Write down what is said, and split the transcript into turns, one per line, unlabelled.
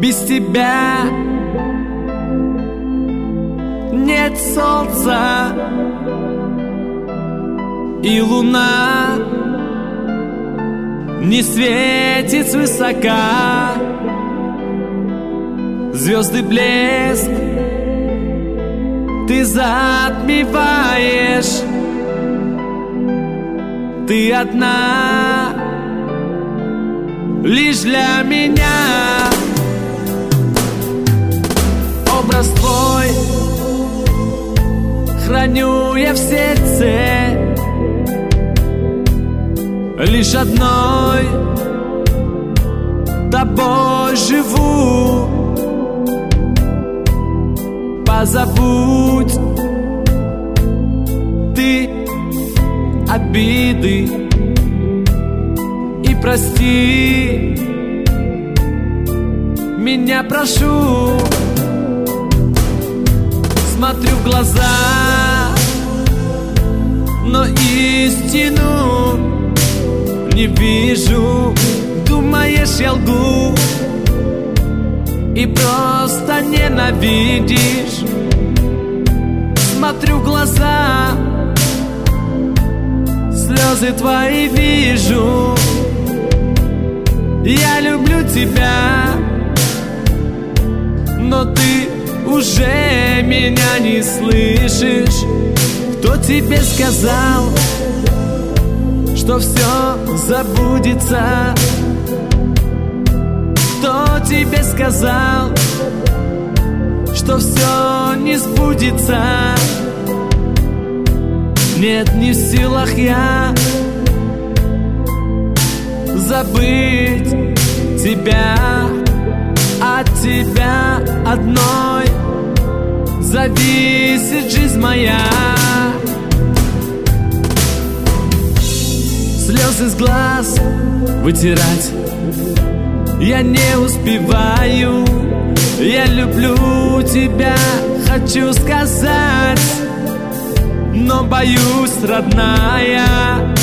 Без тебя нет солнца, и луна не светит свысока. Звезды блеск ты затмеваешь. Ты одна лишь для меня. Образ твой храню я в сердце, лишь одной тобой живу. Позабудь ты обиды и прости меня, прошу. Смотрю в глаза, но истину не вижу. Думаешь, я лгу и просто ненавидишь. Смотрю в глаза, слезы твои вижу. Я люблю тебя, но ты уже меня не слышишь. Кто тебе сказал, что все забудется? Кто тебе сказал, что все не сбудется? Нет, не в силах я забыть тебя. От тебя одной зависит жизнь моя. Слезы с глаз вытирать я не успеваю. Я люблю тебя, хочу сказать, но боюсь, родная,